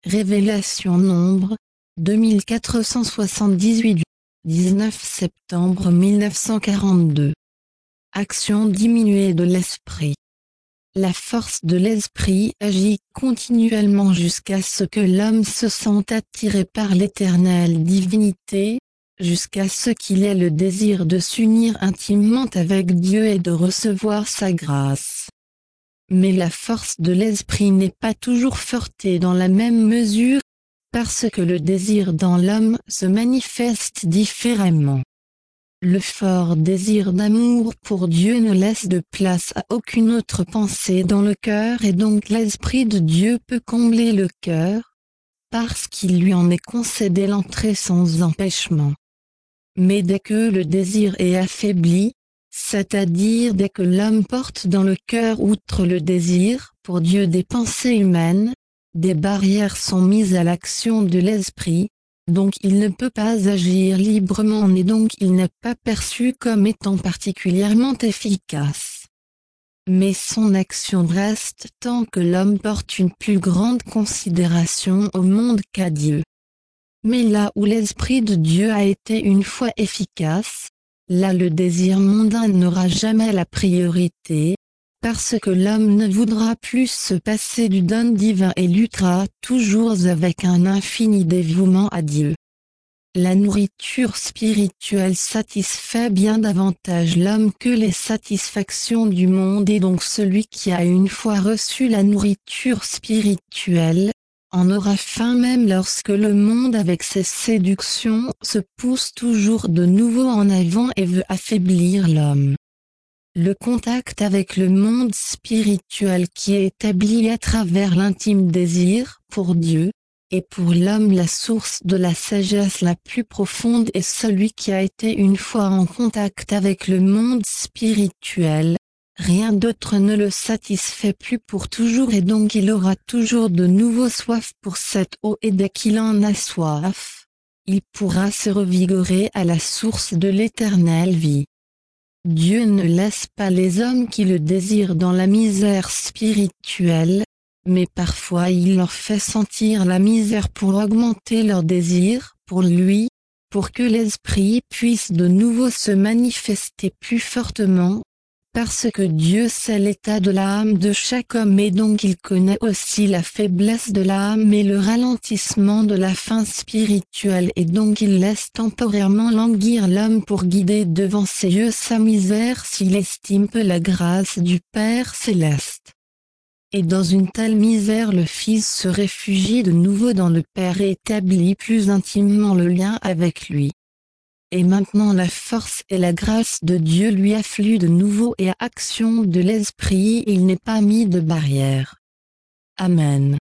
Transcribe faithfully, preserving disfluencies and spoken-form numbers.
Révélation Nombre, deux mille quatre cent soixante-dix-huit, dix-neuf septembre mille neuf cent quarante-deux. Action diminuée de l'esprit. La force de l'esprit agit continuellement jusqu'à ce que l'homme se sente attiré par l'éternelle divinité, jusqu'à ce qu'il ait le désir de s'unir intimement avec Dieu et de recevoir sa grâce. Mais la force de l'esprit n'est pas toujours forte dans la même mesure, parce que le désir dans l'homme se manifeste différemment. Le fort désir d'amour pour Dieu ne laisse de place à aucune autre pensée dans le cœur et donc l'Esprit de Dieu peut combler le cœur, parce qu'il lui en est concédé l'entrée sans empêchement. Mais dès que le désir est affaibli, c'est-à-dire dès que l'homme porte dans le cœur outre le désir pour Dieu des pensées humaines, des barrières sont mises à l'action de l'esprit, donc il ne peut pas agir librement et donc il n'est pas perçu comme étant particulièrement efficace. Mais son action reste tant que l'homme porte une plus grande considération au monde qu'à Dieu. Mais là où l'Esprit de Dieu a été une fois efficace, là le désir mondain n'aura jamais la priorité, parce que l'homme ne voudra plus se passer du don divin et luttera toujours avec un infini dévouement à Dieu. La nourriture spirituelle satisfait bien davantage l'homme que les satisfactions du monde et donc celui qui a une fois reçu la nourriture spirituelle, en aura faim même lorsque le monde avec ses séductions se pousse toujours de nouveau en avant et veut affaiblir l'homme. Le contact avec le monde spirituel qui est établi à travers l'intime désir pour Dieu, et pour l'homme la source de la sagesse la plus profonde est celui qui a été une fois en contact avec le monde spirituel. Rien d'autre ne le satisfait plus pour toujours et donc il aura toujours de nouveau soif pour cette eau et dès qu'il en a soif, il pourra se revigorer à la source de l'éternelle vie. Dieu ne laisse pas les hommes qui le désirent dans la misère spirituelle, mais parfois il leur fait sentir la misère pour augmenter leur désir pour lui, pour que l'esprit puisse de nouveau se manifester plus fortement. Parce que Dieu sait l'état de l'âme de chaque homme et donc il connaît aussi la faiblesse de l'âme et le ralentissement de la faim spirituelle et donc il laisse temporairement languir l'homme pour guider devant ses yeux sa misère s'il estime peu la grâce du Père céleste. Et dans une telle misère le Fils se réfugie de nouveau dans le Père et établit plus intimement le lien avec lui. Et maintenant la force et la grâce de Dieu lui affluent de nouveau et à action de l'Esprit il n'est pas mis de barrière. Amen.